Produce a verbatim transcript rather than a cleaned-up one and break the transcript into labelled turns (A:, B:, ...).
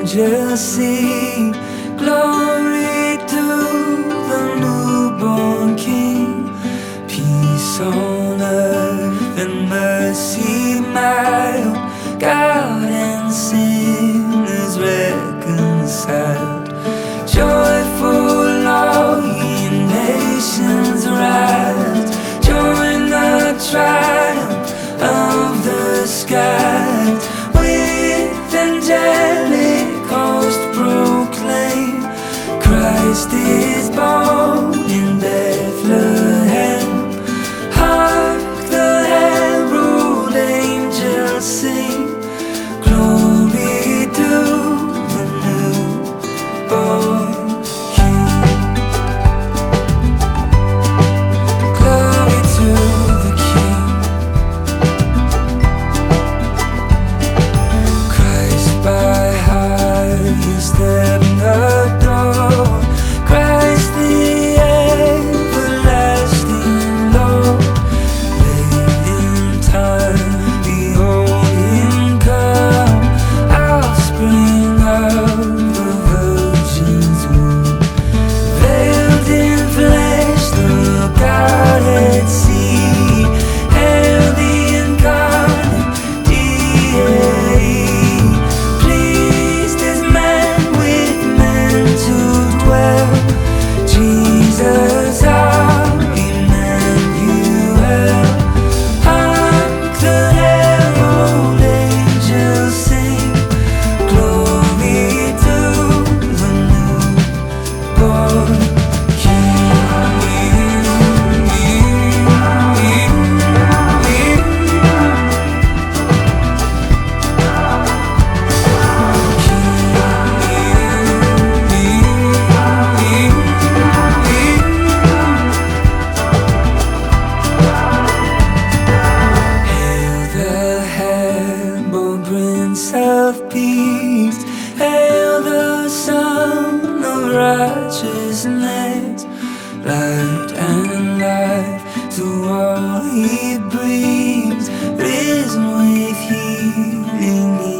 A: angels sing glory to the newborn King. Peace on earth and mercy mild, God and sinners reconciled. Joyful all ye nations rise, join the triumph of the skies. With angelic host proclaim, Christ is born in Bethlehem. Hark the herald angels sing, glory to the newborn King. Glory to the King. Christ by highest heaven adored, Christ the everlasting Lord. Late in time, behold him come, offspring of the Virgin's womb. Veiled in flesh, the Godhead see, hail the incarnate deity. Pleased as man with men to dwell, Jesus our Emmanuel. Hark the herald angels sing, glory to the newborn Hail the humble Prince of Peace, hail the Son of Righteousness. Light and life to all he brings, risen with healing.